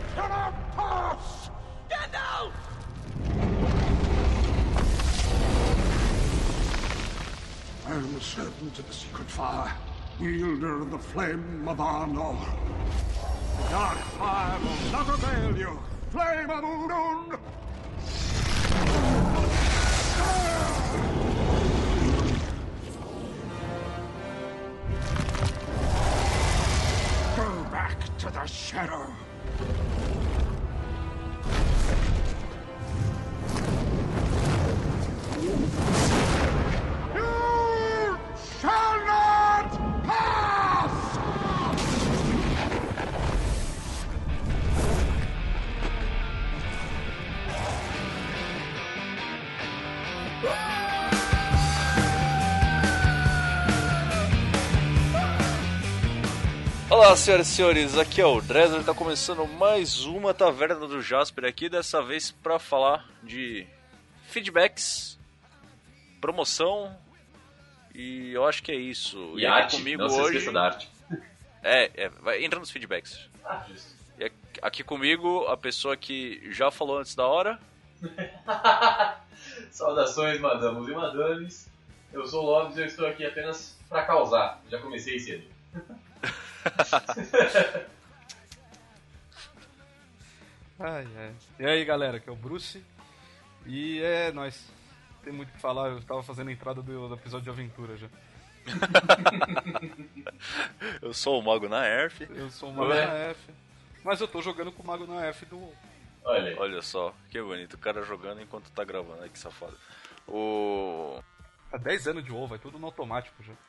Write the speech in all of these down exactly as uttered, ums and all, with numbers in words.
cannot pass! Gandalf! I am the servant of the secret fire, wielder of the flame of Arnor. The dark fire will not avail you, flame of Udun! Go back to the shadow. You shall not pass! Olá, senhoras e senhores, aqui é o Dresler, tá começando mais uma Taverna do Jasper aqui, dessa vez pra falar de feedbacks, promoção e eu acho que é isso. E, e arte, comigo não se hoje... esqueça da arte. É, é vai, entra nos feedbacks. Ah, justo. E aqui comigo a pessoa que já falou antes da hora. Saudações, madamos e madames. Eu sou o Lobes e eu estou aqui apenas pra causar. Já comecei cedo. Ai, ai. E aí, galera, aqui é o Bruce. E é nóis. Não tem muito o que falar, eu tava fazendo a entrada do, do episódio de aventura já. Eu sou o Mago na Erf. Eu sou o Mago Ué? na F. Mas eu tô jogando com o Mago na F do... Olha aí. Olha só, que bonito, o cara jogando enquanto tá gravando, aí que safado. O... Há dez anos de WoW, vai tudo no automático já.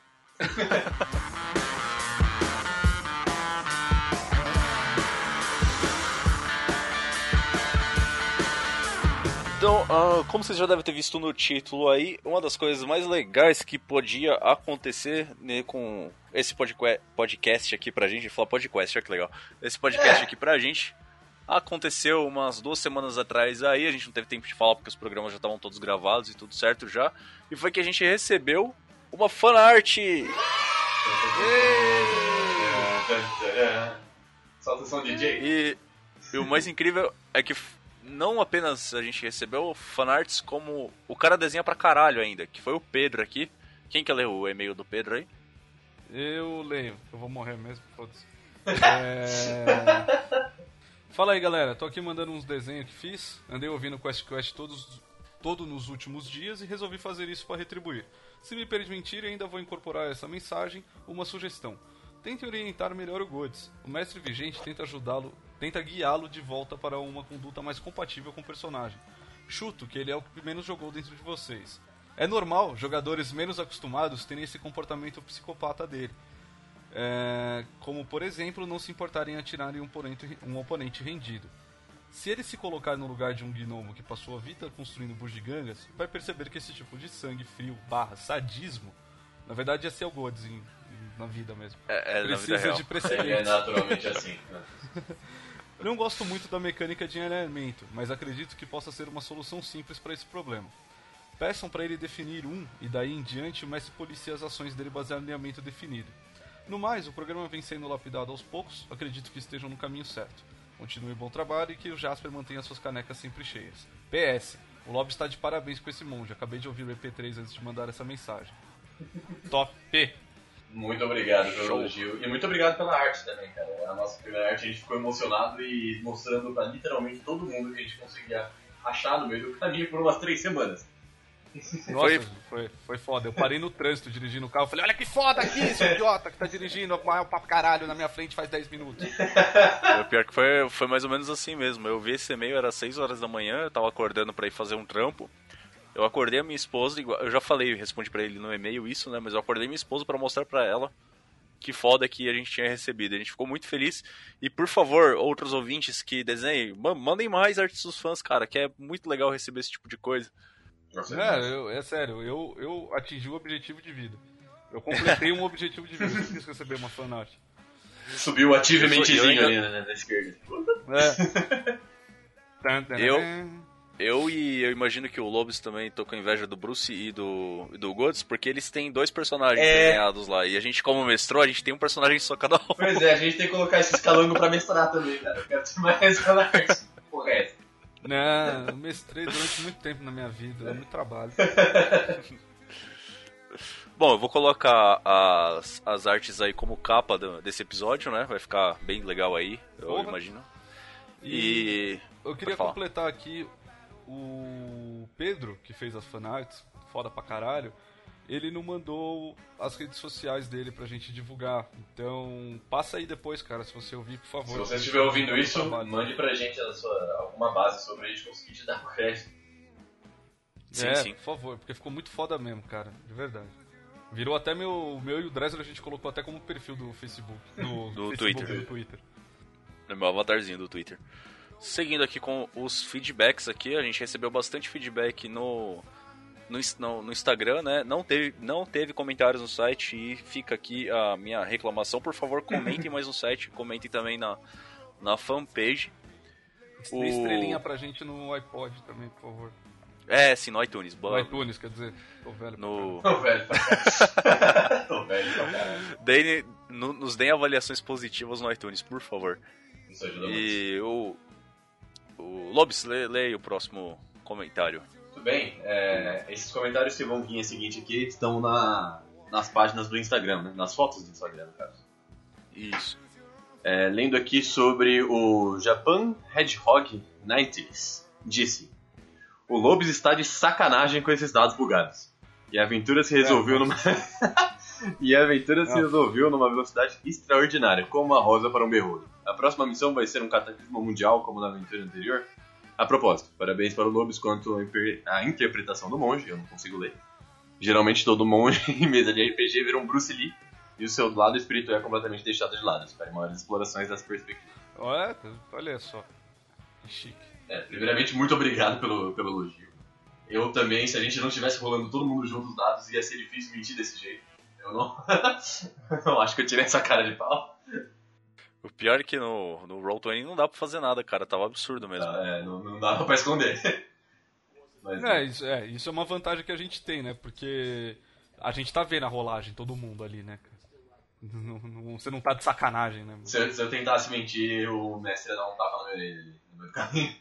Então, ah, como vocês já devem ter visto no título aí, uma das coisas mais legais que podia acontecer, né, com esse podque- podcast aqui pra gente, falar podcast, olha que legal, esse podcast aqui pra gente, aconteceu umas duas semanas atrás aí, a gente não teve tempo de falar porque os programas já estavam todos gravados e tudo certo já, e foi que a gente recebeu uma fanart. Solta o som D J. E, e o mais incrível é que não apenas a gente recebeu fanarts, como o cara desenha pra caralho ainda, que foi o Pedro aqui. Quem quer ler o e-mail do Pedro aí? Eu leio, eu vou morrer mesmo, foda-se. É... Fala aí, galera, tô aqui mandando uns desenhos que fiz. Andei ouvindo o Quest Quest todos, todo nos últimos dias e resolvi fazer isso para retribuir. Se me permitirem, ainda vou incorporar essa mensagem, uma sugestão. Tente orientar melhor o Godz. O mestre vigente tenta ajudá-lo, tenta guiá-lo de volta para uma conduta mais compatível com o personagem. Chuto que ele é o que menos jogou dentro de vocês. É normal jogadores menos acostumados terem esse comportamento psicopata dele. É, como, por exemplo, não se importarem em atirar em um oponente, um oponente rendido. Se ele se colocar no lugar de um gnomo que passou a vida construindo bugigangas, vai perceber que esse tipo de sangue frio barra sadismo, na verdade ia ser o Godz em, na vida mesmo. É, é na vida Precisa real. de Ele é precedentes. naturalmente assim. Né? Eu não gosto muito da mecânica de alinhamento, mas acredito que possa ser uma solução simples para esse problema. Peçam para ele definir um, e daí em diante o mestre policia as ações dele baseado em alinhamento definido. No mais, o programa vem sendo lapidado aos poucos, acredito que estejam no caminho certo. Continue bom trabalho e que o Jasper mantenha suas canecas sempre cheias. P S. O Lob está de parabéns com esse monge, acabei de ouvir o E P três antes de mandar essa mensagem. Top! Muito obrigado pelo Show. elogio. E muito obrigado pela arte também, cara. A nossa primeira arte a gente ficou emocionado e mostrando pra literalmente todo mundo que a gente conseguia achar no meio do caminho por umas três semanas. Nossa, Foi- foi, foi foda. Eu parei no trânsito dirigindo o carro, falei, olha que foda aqui, seu idiota que tá dirigindo o maior papo caralho na minha frente faz dez minutos. O pior que foi, foi mais ou menos assim mesmo. Eu vi esse e-mail, era seis horas da manhã, eu tava acordando pra ir fazer um trampo. Eu acordei a minha esposa, igual- eu já falei, respondi pra ele no e-mail isso, né? Mas eu acordei minha esposa pra mostrar pra ela que foda que a gente tinha recebido. A gente ficou muito feliz. E por favor, outros ouvintes que desenhem, ma- mandem mais artes dos fãs, cara, que é muito legal receber esse tipo de coisa. Nossa, É, eu, é sério, eu, eu atingi o objetivo de vida. Eu completei um objetivo de vida, eu quis receber uma fanart. Subiu o ativementezinho Eu sou- eu ali ainda- na, na esquerda. É. Tan, tan, Eu- tan. Eu e eu imagino que o Lobos também tô com inveja do Bruce e do, e do Goods, porque eles têm dois personagens É. desenhados lá. E a gente, como mestrou, a gente tem um personagem só cada um. Pois é, a gente tem que colocar esses calangos pra mestrar também, cara. Eu quero ter mais na arte. Correto. Não, eu mestrei durante muito tempo na minha vida, é muito trabalho. Bom, eu vou colocar as, as artes aí como capa do- desse episódio, né? Vai ficar bem legal aí, eu Porra. imagino. E E... eu queria Pode falar. completar aqui o Pedro, que fez as fanarts, foda pra caralho, ele não mandou as redes sociais dele pra gente divulgar. Então, passa aí depois, cara, se você ouvir, por favor. Se você estiver ouvindo isso, Trabalho. mande pra gente a sua, alguma base sobre a gente conseguir te dar o crédito. Sim, é, sim. por favor, porque ficou muito foda mesmo, cara, de verdade. Virou até meu, meu e o Dresler a gente colocou até como perfil do Facebook, do, Do Facebook, Twitter. do Twitter. É meu avatarzinho do Twitter. Seguindo aqui com os feedbacks aqui, a gente recebeu bastante feedback no, no, ins- no, no Instagram, né? Não teve, não teve comentários no site e fica aqui a minha reclamação. Por favor, comentem mais no site, comentem também na, na fanpage. Dê O- estrelinha pra gente no iPod também, por favor. É, sim, no iTunes. No Boa- iTunes, quer dizer, tô velho. pra No, Tô velho pra caralho. Tô velho pra caralho. deem- no- nos deem avaliações positivas no iTunes, por favor. Isso ajuda muito. E o, o Lobs, lê, lê aí o próximo comentário. Tudo bem? É, esses comentários que vão vir a seguinte aqui estão na, nas páginas do Instagram, né? Nas fotos do Instagram, no caso. Isso. É, lendo aqui sobre o Japan Hedgehog nineties, disse: o Lobos está de sacanagem com esses dados bugados. E a aventura se resolveu É, numa. E a aventura se Não. resolveu numa velocidade extraordinária, como uma rosa para um berrouro. A próxima missão vai ser um cataclismo mundial, como na aventura anterior. A propósito, parabéns para o Lobos quanto à imper- à interpretação do monge, eu não consigo ler. Geralmente todo monge em mesa de R P G vira um Bruce Lee, e o seu lado espiritual é completamente deixado de lado. Espere maiores explorações das perspectivas. Olha, olha só. Que chique. É, primeiramente, muito obrigado pelo, pelo elogio. Eu também, se a gente não estivesse rolando todo mundo junto os dados, ia ser difícil mentir desse jeito. Eu não, não acho que eu tirei essa cara de pau. O pior é que no, no Roll vinte não dá pra fazer nada, cara. Tava absurdo mesmo. Ah, é, não, não dava pra esconder. Mas, É isso, é, isso é uma vantagem que a gente tem, né? Porque a gente tá vendo a rolagem, todo mundo ali, né? cara? Não- não- você não tá de sacanagem, né? se, eu, se eu tentasse mentir, o mestre ia dar um tapa na minha orelha ali, no meio do caminho.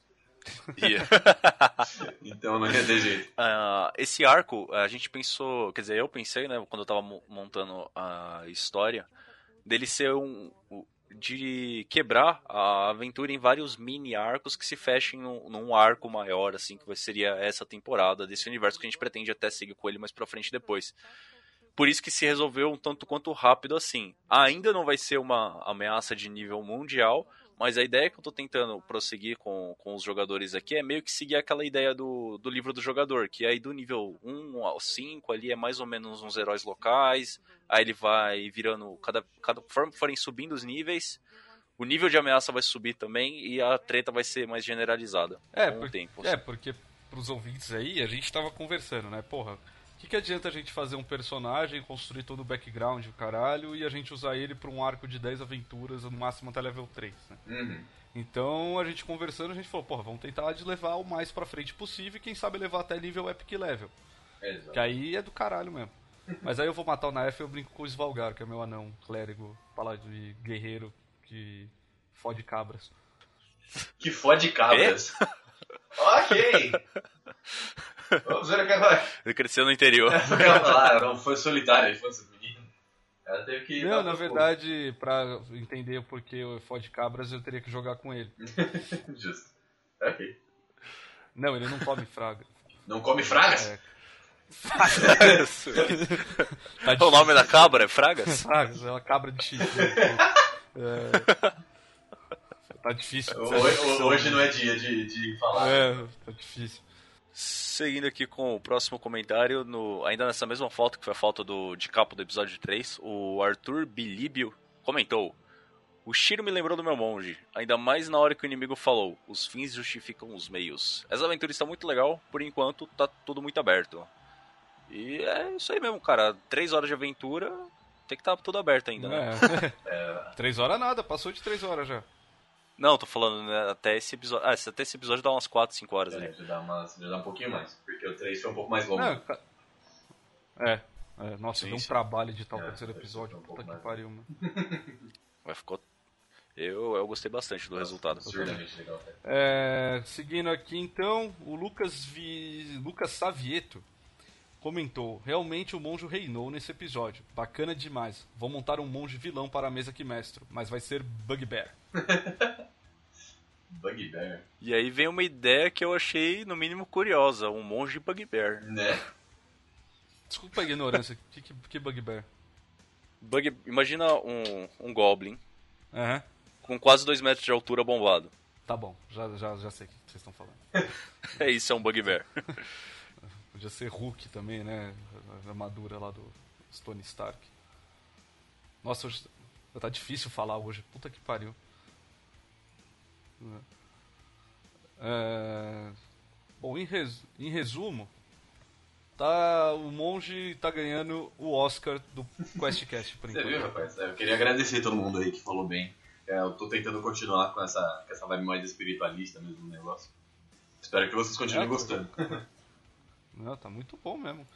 E- Então não ia ter jeito. Ah, esse arco, a gente pensou, quer dizer, eu pensei, né, quando eu tava mo- montando a história, dele ser um. o- de quebrar a aventura em vários mini arcos que se fechem num, num arco maior, assim, que vai- seria essa temporada desse universo que a gente pretende até seguir com ele mais pra frente depois. Por isso que se resolveu um tanto quanto rápido assim. Ainda não vai ser uma ameaça de nível mundial, mas a ideia que eu tô tentando prosseguir com, com os jogadores aqui é meio que seguir aquela ideia do, do livro do jogador, que aí do nível um ao cinco ali é mais ou menos uns heróis locais, aí ele vai virando, cada, cada conforme forem subindo os níveis, o nível de ameaça vai subir também e a treta vai ser mais generalizada É, com o porque, tempo. é, porque pros ouvintes aí, a gente tava conversando, né? Porra, o que, que adianta a gente fazer um personagem, construir todo o background, o caralho, e a gente usar ele pra um arco de dez aventuras, no máximo até level três, né? Uhum. Então, a gente conversando, a gente falou, porra, vamos tentar de levar o mais pra frente possível e quem sabe levar até nível Epic Level. Exato. Que aí é do caralho mesmo. Mas aí eu vou matar o Naef e eu brinco com o Svalgar, que é meu anão, clérigo, paladino e guerreiro que fode cabras. Que fode cabras. Ok. Vamos ver o que vai. Ele cresceu no interior. Eu ia falar, não foi solitário, ele fosse menino. Ela teve que. Não, dar na pro verdade, pra entender o porquê o fode cabras, eu teria que jogar com ele. fogo. Justo. Ok. Não, ele não come fraga. Não come fragas? É. Tá O nome da cabra é Fragas? Fragas, é uma cabra de chifre. É. Tá difícil. Hoje, hoje não é dia de, de falar. É, tá difícil. Seguindo aqui com o próximo comentário, no, ainda nessa mesma foto, que foi a foto do, de capa do episódio três, o Arthur Bilíbio comentou: o Shiro me lembrou do meu monge, ainda mais na hora que o inimigo falou, os fins justificam os meios. Essa aventura está muito legal, por enquanto tá tudo muito aberto. E é isso aí mesmo, cara, três horas de aventura, tem que estar tudo aberto ainda, né? É. Três horas nada, passou de três horas já. Não, tô falando né, até esse episódio. Ah, até esse episódio dá umas quatro, cinco horas É, ali. já dá, umas, já dá um pouquinho mais, porque o três foi um pouco mais longo. Não, ca- é, é, nossa, Sim, deu um sim. trabalho de tal É, terceiro foi episódio. um pouco Puta que mais. pariu, mano. Mas ficou. Eu, eu gostei bastante do resultado. Absurdamente legal, cara. É, seguindo aqui então, o Lucas, Vi... Lucas Savieto comentou: realmente o monge reinou nesse episódio. Bacana demais. Vou montar um monge vilão para a mesa que mestro, mas vai ser Bugbear. Bugbear, E aí vem uma ideia que eu achei, no mínimo, curiosa: um monge bugbear. né? Desculpa a ignorância, que, que, que Bugbear? Bug... Imagina um, um Goblin Aham, com quase dois metros de altura bombado. tá bom, já, já, já sei o que vocês estão falando. É isso, é um bugbear. Podia ser Hulk também, né? A armadura lá do Tony Stark. Nossa, hoje tá difícil falar hoje. Puta que pariu. É... Bom, em, res... em resumo, tá... o monge tá ganhando o Oscar do QuestCast por Você enquanto. viu, rapaz? Eu queria agradecer todo mundo aí que falou bem. É, eu tô tentando continuar com essa, com essa vibe mais espiritualista mesmo no negócio. Espero que vocês continuem É, gostando. Não, tá muito bom mesmo.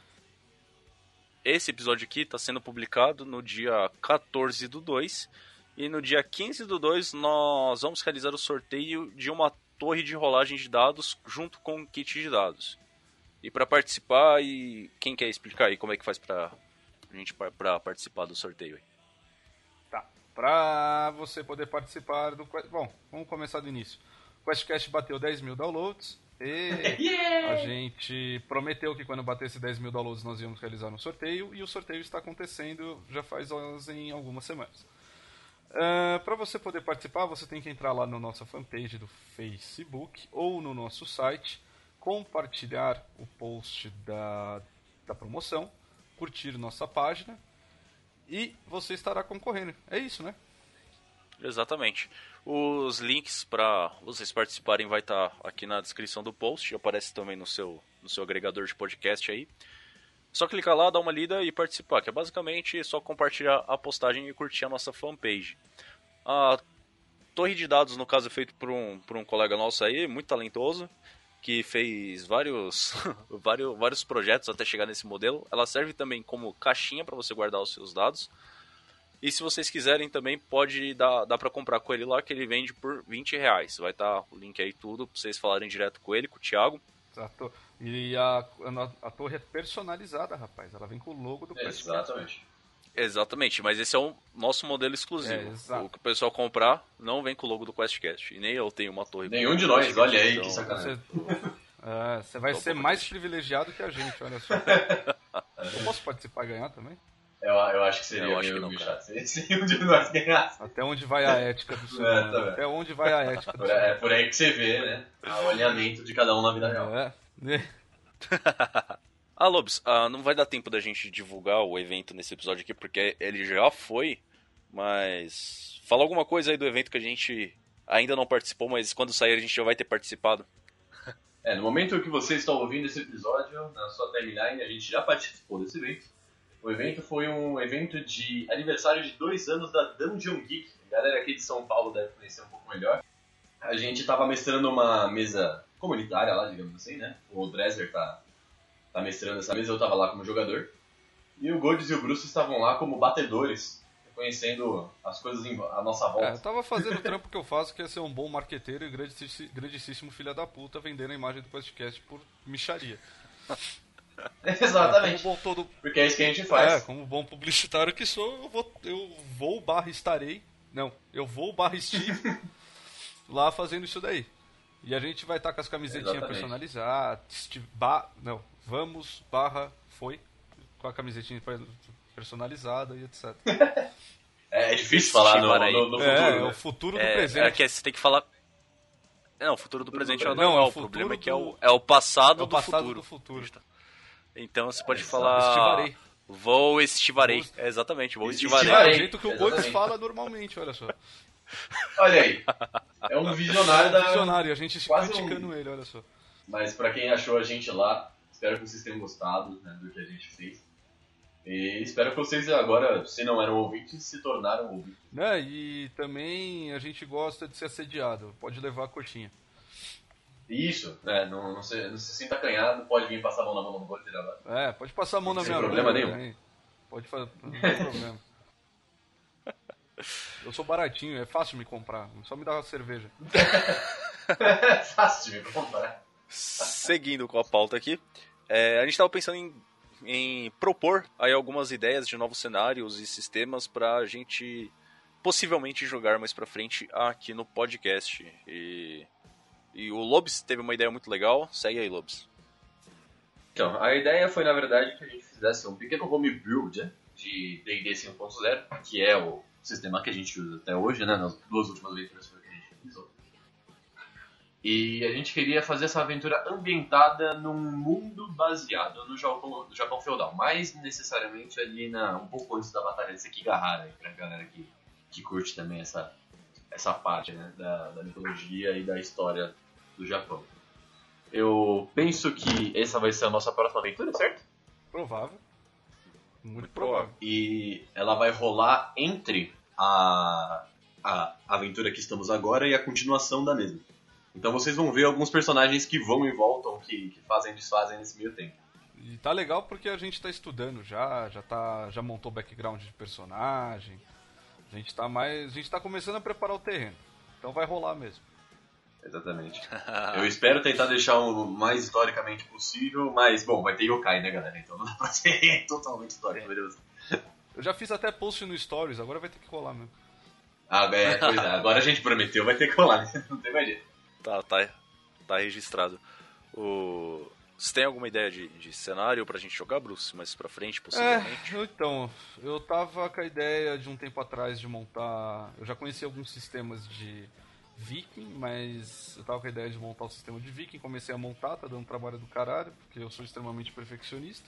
Esse episódio aqui tá sendo publicado no dia quatorze do dois. E no dia quinze do dois nós vamos realizar o sorteio de uma torre de rolagem de dados junto com um kit de dados. E para participar, e quem quer explicar aí como é que faz pra gente pra participar do sorteio aí? Tá. Pra você poder participar do... que- Bom, vamos começar do início. O QuestCast bateu dez mil downloads. E a gente prometeu que quando batesse dez mil downloads nós íamos realizar um sorteio. E o sorteio está acontecendo já faz em algumas semanas. Uh, para você poder participar, você tem que entrar lá na nossa fanpage do Facebook ou no nosso site, compartilhar o post da, da promoção, curtir nossa página e você estará concorrendo. É isso, né? Exatamente. Os links para vocês participarem vai estar aqui na descrição do post, aparece também no seu, no seu agregador de podcast aí. Só clicar lá, dar uma lida e participar, que é basicamente só compartilhar a postagem e curtir a nossa fanpage. A torre de dados, no caso, é feito por um, por um colega nosso aí, muito talentoso, que fez vários, vários, vários projetos até chegar nesse modelo. Ela serve também como caixinha para você guardar os seus dados. E se vocês quiserem também, pode dar, dar para comprar com ele lá, que ele vende por vinte reais. Vai estar o link aí tudo, para vocês falarem direto com ele, com o Thiago. Exato. E a, a, a torre é personalizada, rapaz. Ela vem com o logo do QuestCast. Exatamente. Exatamente, mas esse é o nosso modelo exclusivo. É, exato. O que o pessoal comprar não vem com o logo do QuestCast. E nem eu tenho uma torre. Nenhum com de o nós, QuestCast, olha aí, então- que sacanagem. Você, é, você vai Tô ser um pouco mais triste. privilegiado que a gente, olha só. Eu posso participar e ganhar também? Eu, eu acho que seria Eu acho meio, que não, meio cara. chato se se nenhum de nós ganhasse. Até onde vai a ética do ser É, humano? tá bem. Até onde vai a ética do Por- ser É humano? por aí que você vê, né? O alinhamento de cada um na vida real. É. Ah, Lobos, ah, não vai dar tempo da gente divulgar o evento nesse episódio aqui, porque ele já foi, mas... Fala alguma coisa aí do evento que a gente ainda não participou, mas quando sair a gente já vai ter participado. É, no momento que você está ouvindo esse episódio, na sua timeline, a gente já participou desse evento. O evento foi um evento de aniversário de dois anos da Dungeon Geek. A galera aqui de São Paulo deve conhecer um pouco melhor. A gente estava mestrando uma mesa comunitária lá, digamos assim, né? O Dresser tá, tá mestrando essa mesa, eu estava lá como jogador. E o Golds e o Bruce estavam lá como batedores, conhecendo as coisas em- à nossa volta. É, eu tava fazendo o trampo que eu faço, que é ser um bom marqueteiro e grandissi- grandíssimo filho da puta vendendo a imagem do podcast por micharia. Exatamente. Como bom todo... Porque é isso que a gente É, faz. como bom publicitário que sou, eu vou, eu vou barra estarei. Não, eu vou barra Steve lá fazendo isso daí. E a gente vai estar com as camisetinhas Exatamente. personalizadas. Steve, ba, não, vamos barra foi com a camisetinha per- personalizada e etcétera. É, é difícil falar no, Estivar aí. no, no futuro. É, né? o futuro do É, presente. é que você tem que falar... Não, o futuro do presente é o Não, é o normal, o futuro problema é que é do- o, é o passado, É o passado do do futuro. futuro. Então você pode Exato. falar... Estivarei. Vou estivarei. Vou- É, exatamente, vou Estivarei. estivarei. É o jeito que o Golds Exatamente. fala normalmente, olha só. Olha aí. É um visionário da... Visionário, a gente se Quase criticando um- ele, olha só. Mas pra quem achou a gente lá, espero que vocês tenham gostado, né, do que a gente fez. E espero que vocês agora, se não eram ouvintes, se tornaram ouvintes. Né? E também a gente gosta de ser assediado. Pode levar a coxinha. Isso, é, não, não, se, não se sinta acanhado, pode vir passar a mão na mão, não pode tirar lá. É, pode passar a mão na Sem minha problema mão. nenhum. Aí. Pode fazer, não tem problema. Eu sou baratinho, é fácil me comprar. Só me dá uma cerveja. Fácil de me comprar. Seguindo com a pauta aqui, é, a gente estava pensando em, em propor aí algumas ideias de novos cenários e sistemas para a gente possivelmente jogar mais pra frente aqui no podcast. E, e o Lobs teve uma ideia muito legal. Segue aí, Lobs. Então, a ideia foi, na verdade, que a gente fizesse um pequeno homebrew né, de D e D cinco ponto zero, que é o sistema que a gente usa até hoje, né? Nas duas últimas leituras foi o que a gente usou. E a gente queria fazer essa aventura ambientada num mundo baseado no Japão, no Japão feudal, mais necessariamente ali na, um pouco antes da Batalha de Sekigahara, pra galera que, que curte também essa, essa parte né, da, da mitologia e da história do Japão. Eu penso que essa vai ser a nossa próxima aventura, certo? Provável. Muito provável. E ela vai rolar entre a, a aventura que estamos agora e a continuação da mesma. Então vocês vão ver alguns personagens que vão e voltam, que, que fazem e desfazem nesse meio tempo. E tá legal porque a gente tá estudando já, já, tá, já montou background de personagem. A gente tá mais. A gente tá começando a preparar o terreno. Então vai rolar mesmo. Exatamente. Eu espero tentar deixar o mais historicamente possível, mas, bom, vai ter yokai, né, galera? Então não dá pra ser totalmente histórico, meu Deus. Eu já fiz até post no Stories, agora vai ter que rolar mesmo. Ah, é, pois é, agora a gente prometeu, vai ter que rolar, né? Não tem mais jeito. Tá, tá, tá registrado. O... Você tem alguma ideia de, de cenário pra gente jogar, Bruce? Mais pra frente, possivelmente? É, então, eu tava com a ideia de um tempo atrás de montar... Eu já conheci alguns sistemas de Viking, mas eu tava com a ideia de montar o sistema de Viking. Comecei a montar, tá dando trabalho do caralho, porque eu sou extremamente perfeccionista.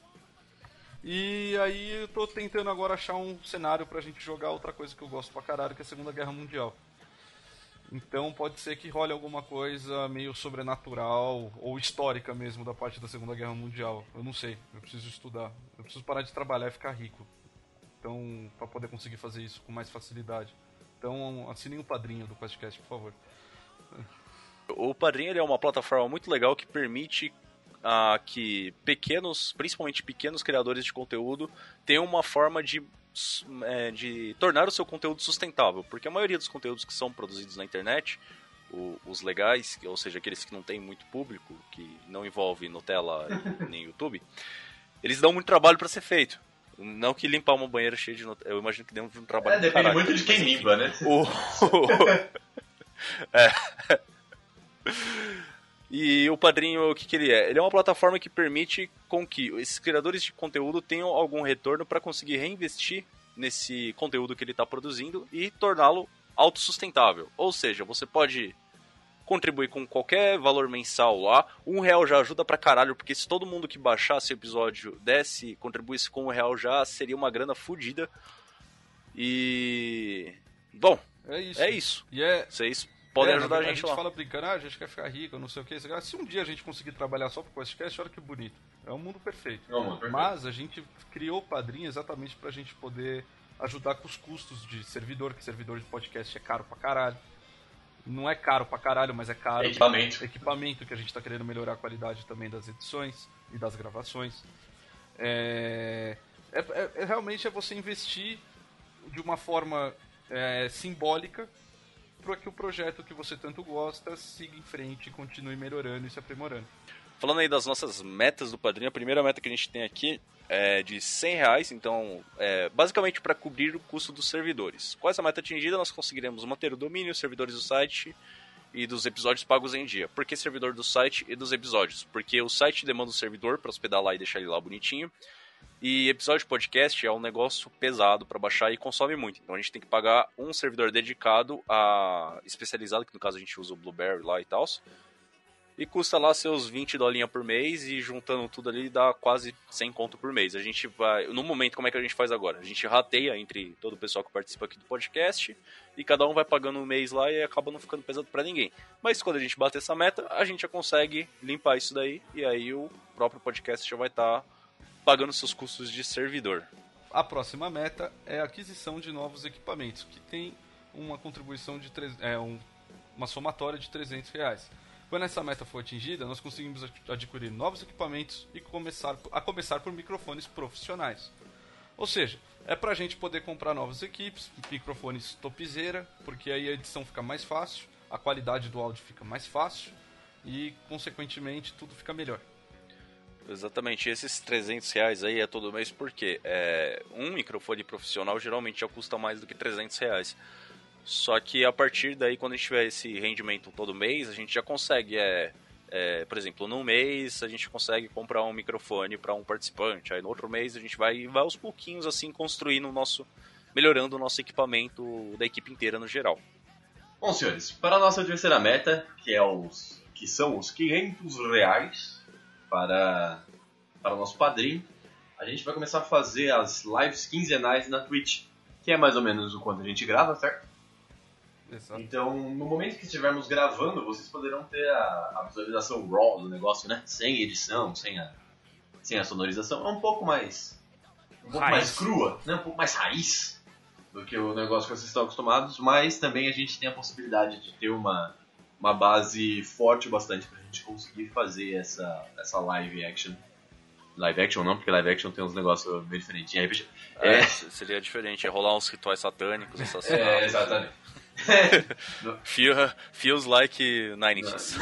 E aí eu tô tentando agora achar um cenário pra gente jogar outra coisa que eu gosto pra caralho, que é a Segunda Guerra Mundial. Então pode ser que role alguma coisa meio sobrenatural ou histórica mesmo da parte da Segunda Guerra Mundial. Eu não sei, eu preciso estudar. Eu preciso parar de trabalhar e ficar rico. Então, pra poder conseguir fazer isso com mais facilidade. Então, assinem o padrinho do QuestCast, por favor. O Padrinho ele é uma plataforma muito legal que permite ah, que pequenos, principalmente pequenos criadores de conteúdo tenham uma forma de É, de tornar o seu conteúdo sustentável, porque a maioria dos conteúdos que são produzidos na internet, o, os legais, ou seja, aqueles que não tem muito público, que não envolve Nutella e nem YouTube, eles dão muito trabalho para ser feito. Não que limpar uma banheira cheia de Nutella, eu imagino que dê um trabalho. É, depende caralho, muito de quem mas, limpa, né? O, o, é. E o Padrinho, o que, que ele é? Ele é uma plataforma que permite com que esses criadores de conteúdo tenham algum retorno para conseguir reinvestir nesse conteúdo que ele está produzindo e torná-lo autossustentável. Ou seja, você pode contribuir com qualquer valor mensal lá. Um real já ajuda pra caralho, porque se todo mundo que baixasse o episódio desse, contribuísse com um real já, seria uma grana fodida. E... Bom, é isso. É isso. E é... Vocês podem é, ajudar a a gente, gente lá. fala brincando, ah, a gente quer ficar rico, não sei o que. Se um dia a gente conseguir trabalhar só pro podcast, olha que bonito. É um mundo perfeito. É um mundo perfeito. Mas a gente criou o Padrinho exatamente pra gente poder ajudar com os custos de servidor, que servidor de podcast é caro pra caralho. Não é caro pra caralho, mas é caro. Equipamento. Equipamento, que a gente tá querendo melhorar a qualidade também das edições e das gravações. É, é, é, é realmente é você investir de uma forma é, simbólica para que o projeto que você tanto gosta siga em frente, continue melhorando e se aprimorando. Falando aí das nossas metas do Padrinho, a primeira meta que a gente tem aqui é de cem reais, então é basicamente para cobrir o custo dos servidores. Com essa meta atingida, nós conseguiremos manter o domínio, os servidores do site e dos episódios pagos em dia. Por que servidor do site e dos episódios? Porque o site demanda o servidor para hospedar lá e deixar ele lá bonitinho. E episódio de podcast é um negócio pesado para baixar e consome muito. Então a gente tem que pagar um servidor dedicado, a especializado, que no caso a gente usa o Blueberry lá e tal. E custa lá seus vinte dolinhas por mês e juntando tudo ali dá quase cem conto por mês. A gente vai... No momento, como é que a gente faz agora? A gente rateia entre todo o pessoal que participa aqui do podcast e cada um vai pagando um mês lá e acaba não ficando pesado para ninguém. Mas quando a gente bater essa meta, a gente já consegue limpar isso daí e aí o próprio podcast já vai estar... Tá pagando seus custos de servidor. a próxima meta é a aquisição de novos equipamentos, que tem uma contribuição de tre- é, um, uma somatória de trezentos reais. Quando essa meta for atingida, nós conseguimos adquirir novos equipamentos e começar, a começar por microfones profissionais. Ou seja, é pra gente poder comprar novas equipes, microfones topzera, porque aí a edição fica mais fácil, a qualidade do áudio fica mais fácil e, consequentemente, tudo fica melhor. Exatamente, esses trezentos reais aí é todo mês porque é, um microfone profissional geralmente já custa mais do que trezentos reais. Só que a partir daí, quando a gente tiver esse rendimento todo mês, a gente já consegue, é, é, por exemplo, num mês a gente consegue comprar um microfone para um participante. Aí no outro mês a gente vai, vai aos pouquinhos assim construindo o nosso, melhorando o nosso equipamento da equipe inteira no geral. Bom, senhores, para a nossa terceira meta, que, é os, que são os quinhentos reais para, para o nosso padrinho, a gente vai começar a fazer as lives quinzenais na Twitch, que é mais ou menos o quanto a gente grava, certo? Exato. Então, no momento que estivermos gravando, vocês poderão ter a, a visualização raw do negócio, né? Sem edição, sem a, sem a sonorização. É um pouco mais um pouco Raiz. mais crua, né? Um pouco mais raiz do que o negócio que vocês estão acostumados, mas também a gente tem a possibilidade de ter uma, uma base forte bastante pra gente conseguir fazer essa, essa live action. Live action não, porque live action tem uns negócios meio diferentinhos. É, é, seria diferente, é rolar uns rituais satânicos, assassinatos. É, exatamente. Feel, feels like nineties.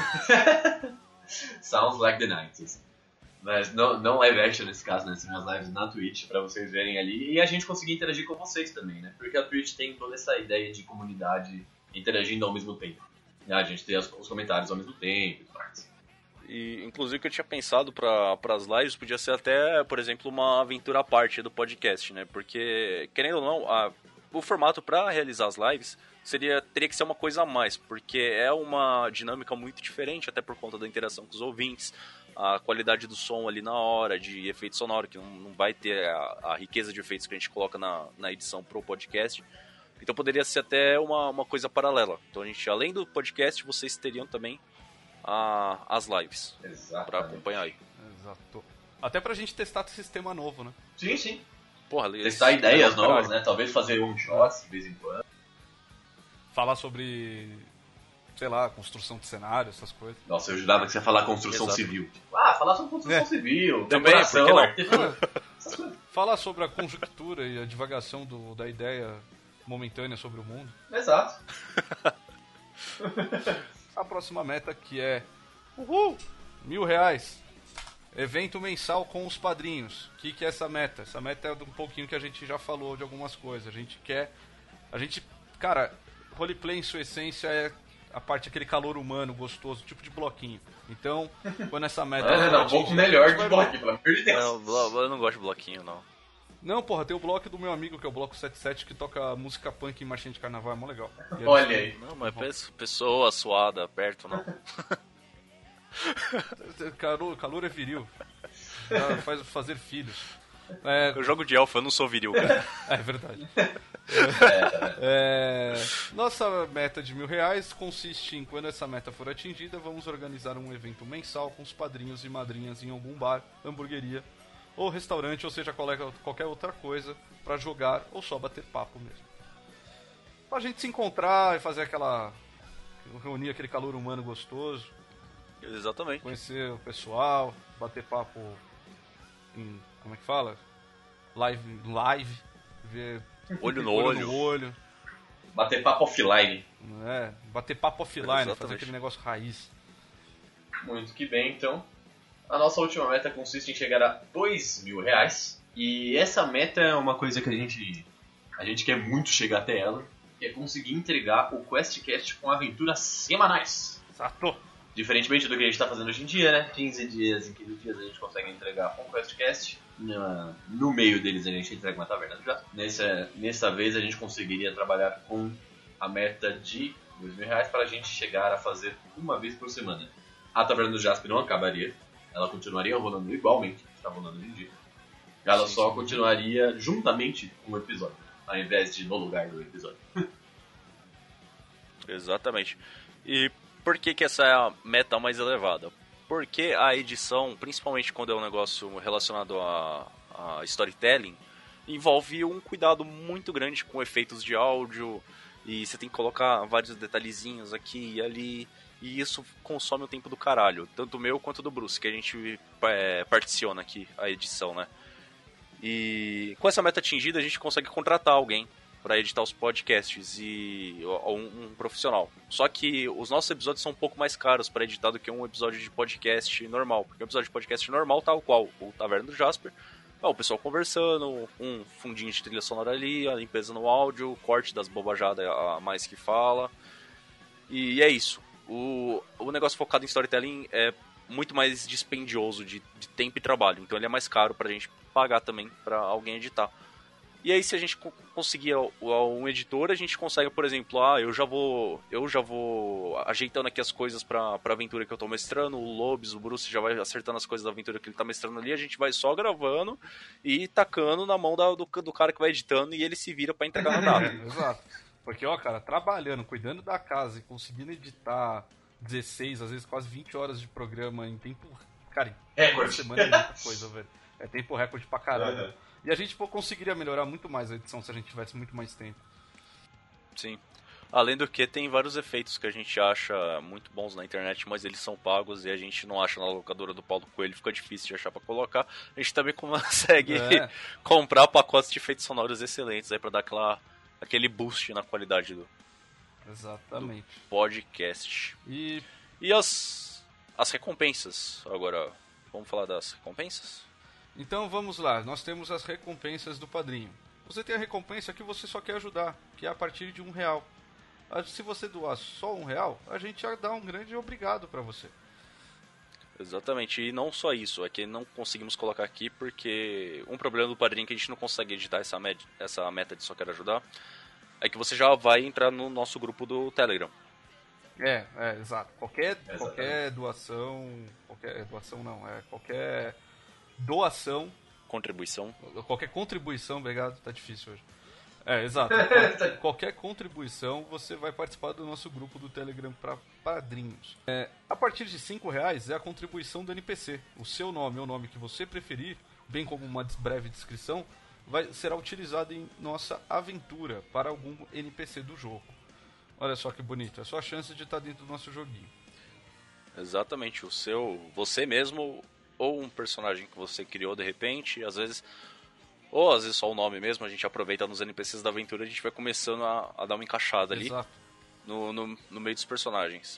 Sounds like the nineties. Mas não, não live action nesse caso, né? São as lives na Twitch pra vocês verem ali e a gente conseguir interagir com vocês também, né? Porque a Twitch tem toda essa ideia de comunidade interagindo ao mesmo tempo. A gente tem os comentários ao mesmo tempo e tudo mais. E, inclusive, o que eu tinha pensado para as lives podia ser até, por exemplo, uma aventura à parte do podcast, né? Porque, querendo ou não, a, o formato para realizar as lives seria, teria que ser uma coisa a mais, porque é uma dinâmica muito diferente, até por conta da interação com os ouvintes, a qualidade do som ali na hora, de efeito sonoro, que não, não vai ter a, a riqueza de efeitos que a gente coloca na, na edição pro podcast. Então poderia ser até uma, uma coisa paralela. Então a gente, além do podcast, vocês teriam também a, as lives para acompanhar aí. Exato. Até pra gente testar esse sistema novo, né? Sim, sim. Porra, testar esse, ideias é novas, né? Talvez fazer um shot de vez em quando. Falar sobre, sei lá, construção de cenário, essas coisas. Nossa, eu jurava que você ia falar construção Exato. civil. Ah, falar sobre construção É. civil, Também, decoração, por que não? arquitetura. Essas coisas. Falar sobre a conjuntura e a divagação do, da ideia momentânea sobre o mundo. Exato. A próxima meta que é uhul, mil reais. Evento mensal com os padrinhos. O que, que é essa meta? Essa meta é um pouquinho que a gente já falou de algumas coisas. A gente quer... A gente... Cara, roleplay em sua essência é a parte, aquele calor humano, gostoso, tipo de bloquinho. Então, quando essa meta... É, não, um pouco melhor de bloquinho, pelo amor de Deus. Não, blo- eu não gosto de bloquinho, não. Não, porra, tem o bloco do meu amigo, que é o bloco setenta e sete, que toca música punk em marchinha de carnaval, é mó legal. E Olha eles- aí. Não, mas pe- pessoa suada perto, não. Calor, calor é viril. Dá- Faz fazer filhos. É, Eu jogo de elfo, eu não sou viril, cara. é verdade. É, nossa meta de mil reais consiste em, quando essa meta for atingida, vamos organizar um evento mensal com os padrinhos e madrinhas em algum bar, hamburgueria ou restaurante, ou seja, qualquer, qualquer outra coisa, pra jogar ou só bater papo mesmo. Pra gente se encontrar e fazer aquela... reunir aquele calor humano gostoso, Exatamente. conhecer o pessoal, bater papo em... como é que fala? Live, live, ver Olho no olho olho. no olho, Bater papo offline. é, bater papo offline, Exatamente. fazer aquele negócio raiz. Muito que bem, então. A nossa última meta consiste em chegar a dois mil reais. E essa meta é uma coisa que a gente, a gente quer muito chegar até ela, que é conseguir entregar o QuestCast com aventuras semanais. Exato. Diferentemente do que a gente está fazendo hoje em dia, né? quinze dias em quinze dias a gente consegue entregar um QuestCast. Na- No meio deles a gente entrega uma taverna do Jato. Nessa, nessa vez a gente conseguiria trabalhar com a meta de dois mil reais para a gente chegar a fazer uma vez por semana. A taverna do Jasp não acabaria. Ela continuaria rolando igualmente, está rolando hoje em dia. Ela Sim, só sim. continuaria juntamente com o episódio, ao invés de no lugar do episódio. Exatamente. E por que, que essa é a meta mais elevada? Porque a edição, principalmente quando é um negócio relacionado a, a storytelling, envolve um cuidado muito grande com efeitos de áudio, e você tem que colocar vários detalhezinhos aqui e ali, e isso consome o tempo do caralho, tanto meu quanto do Bruce, que a gente é, particiona aqui a edição, né? E com essa meta atingida a gente consegue contratar alguém para editar os podcasts e um, um profissional. Só que os nossos episódios são um pouco mais caros para editar do que um episódio de podcast normal, porque um episódio de podcast normal, tal qual o Taverna do Jasper, é o pessoal conversando, um fundinho de trilha sonora ali, a limpeza no áudio, o corte das bobajadas a mais que fala, e é isso. O, o negócio focado em storytelling é muito mais dispendioso de, de tempo e trabalho, então ele é mais caro pra gente pagar também pra alguém editar. E aí, se a gente conseguir um editor, a gente consegue, por exemplo, ah, eu já vou eu já vou ajeitando aqui as coisas pra, pra aventura que eu tô mestrando, o Lobes, o Bruce já vai acertando as coisas da aventura que ele tá mestrando ali, a gente vai só gravando e tacando na mão da, do, do cara que vai editando e ele se vira pra entregar na data. Exato. Porque, ó, cara, trabalhando, cuidando da casa e conseguindo editar dezesseis, às vezes quase vinte horas de programa em tempo... Cara, em uma semana é muita coisa, velho. É tempo recorde pra caralho. Uhum. E a gente pô, conseguiria melhorar muito mais a edição se a gente tivesse muito mais tempo. Sim. Além do que, tem vários efeitos que a gente acha muito bons na internet, mas eles são pagos e a gente não acha na locadora do Paulo Coelho, fica difícil de achar pra colocar. A gente também consegue é. comprar pacotes de efeitos sonoros excelentes aí pra dar aquela, aquele boost na qualidade do, Exatamente. do podcast. E, e as, as recompensas, agora, vamos falar das recompensas? Então vamos lá, nós temos as recompensas do padrinho. Você tem a recompensa que você só quer ajudar, que é a partir de um real. Se você doar só um real, a gente já dá um grande obrigado pra você. Exatamente, e não só isso, é que não conseguimos colocar aqui porque um problema do padrinho é que a gente não consegue editar essa, med- essa meta de só quer ajudar, é que você já vai entrar no nosso grupo do Telegram. É, é, exato. Qualquer, qualquer doação, qualquer doação não, é qualquer... doação, contribuição, qualquer contribuição, obrigado, tá difícil hoje. É, exato. Qual, qualquer contribuição, você vai participar do nosso grupo do Telegram para padrinhos. É, a partir de cinco reais é a contribuição do N P C. O seu nome ou o nome que você preferir, bem como uma breve descrição, vai, será utilizado em nossa aventura para algum N P C do jogo. Olha só que bonito, é só a chance de estar dentro do nosso joguinho. Exatamente, o seu, você mesmo ou um personagem que você criou de repente, às vezes, ou às vezes só o nome mesmo, a gente aproveita nos N P Cs da aventura, a gente vai começando a, a dar uma encaixada ali no, no, no meio dos personagens.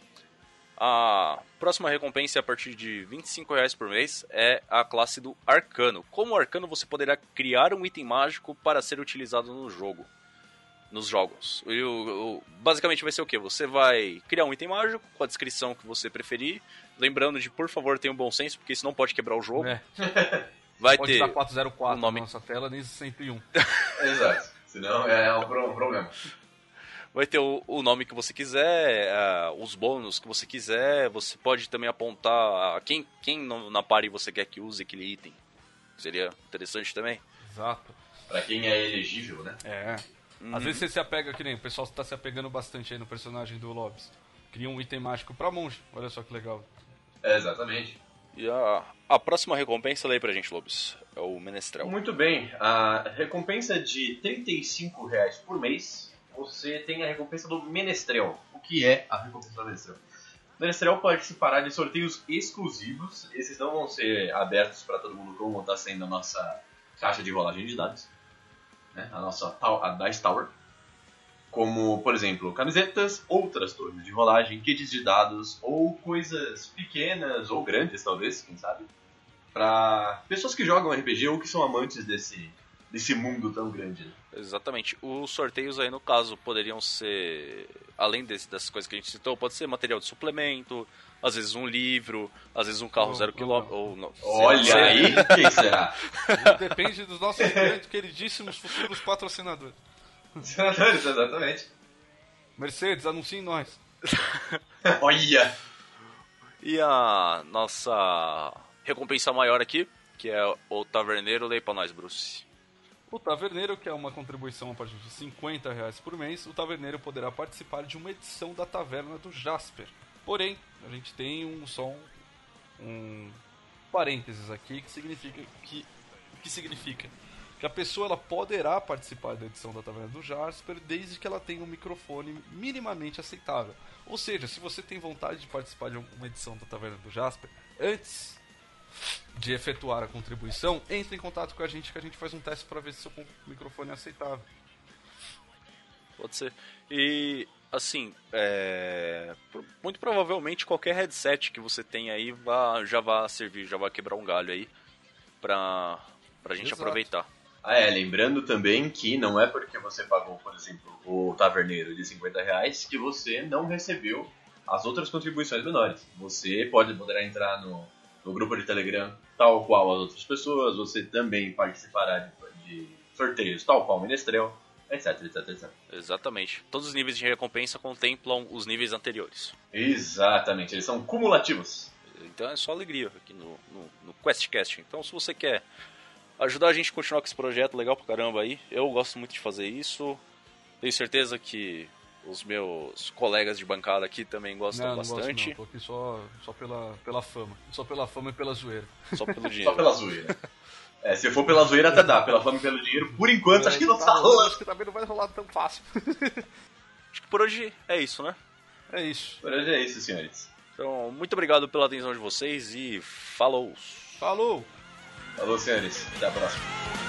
A próxima recompensa, a partir de vinte e cinco reais por mês, é a classe do Arcano. Como Arcano, você poderá criar um item mágico para ser utilizado no jogo. Nos jogos. E o, o, basicamente vai ser o que? Você vai criar um item mágico com a descrição que você preferir. Lembrando de, por favor, tenha um bom senso, porque isso não pode quebrar o jogo. É. Vai pode ter dar quatrocentos e quatro um nome... na nossa tela, nem cento e um. Exato. Senão é um problema. Vai ter o, o nome que você quiser, uh, os bônus que você quiser. Você pode também apontar uh, quem, quem na party você quer que use aquele item. Seria interessante também. Exato. Pra quem é elegível, né? É. Às vezes você se apega, que nem o pessoal está se apegando bastante aí no personagem do Lobes. Cria um item mágico pra monge, olha só que legal. É, exatamente. E a, a próxima recompensa, lê aí pra gente, Lobes, é o Menestrel. Muito bem, a recompensa de trinta e cinco reais por mês, você tem a recompensa do Menestrel. O que é a recompensa do Menestrel? O Menestrel participará de sorteios exclusivos, esses não vão ser abertos para todo mundo como está sendo a nossa caixa de rolagem de dados. Né, a nossa a Dice Tower, como, por exemplo, camisetas, outras torres de rolagem, kits de dados, ou coisas pequenas ou grandes, talvez, quem sabe, para pessoas que jogam R P G ou que são amantes desse, desse mundo tão grande. Né? Exatamente. Os sorteios aí, no caso, poderiam ser, além desse, dessas coisas que a gente citou, pode ser material de suplemento, às vezes um livro, às vezes um carro oh, zero oh, quilômetro. Ou, não, olha sei, aí, quem será? Depende dos nossos queridíssimos futuros patrocinadores. Patrocinadores, exatamente. Mercedes, anunciem nós. Olha! E a nossa recompensa maior aqui, que é o Taverneiro, lê pra nós, Bruce. O Taverneiro, que é uma contribuição a partir de cinquenta reais por mês, o Taverneiro poderá participar de uma edição da Taverna do Jasper. Porém, a gente tem um só um, um parênteses aqui que significa que, que significa que a pessoa ela poderá participar da edição da Taverna do Jasper desde que ela tenha um microfone minimamente aceitável. Ou seja, se você tem vontade de participar de uma edição da Taverna do Jasper, antes de efetuar a contribuição, entre em contato com a gente que a gente faz um teste para ver se seu microfone é aceitável. Pode ser. E, assim, é... muito provavelmente qualquer headset que você tem aí vai, já vai servir, já vai quebrar um galho aí pra, pra gente Exato. aproveitar. Ah, é, lembrando também que não é porque você pagou, por exemplo, o taverneiro de cinquenta reais que você não recebeu as outras contribuições menores. Você pode poderá entrar no, no grupo de Telegram tal qual as outras pessoas, você também participará de, de sorteios tal qual o Menestrel, etc, etc, etcétera. Exatamente. Todos os níveis de recompensa contemplam os níveis anteriores. Exatamente, eles são cumulativos. Então é só alegria aqui no, no, no QuestCast. Então se você quer ajudar a gente a continuar com esse projeto legal pra caramba aí, eu gosto muito de fazer isso. Tenho certeza que os meus colegas de bancada aqui também gostam não, bastante. Não gosto não, tô aqui só, só pela, pela fama. Só pela fama e pela zoeira. Só pelo dinheiro. Só pela zoeira. É, se for pela zoeira até dá, pela fama e pelo dinheiro, por enquanto, acho que não tá rolando. Acho que também não vai rolar tão fácil. Acho que por hoje é isso, né? É isso. Por hoje é isso, senhores. Então, muito obrigado pela atenção de vocês e falou! Falou! Falou, senhores. Até a próxima.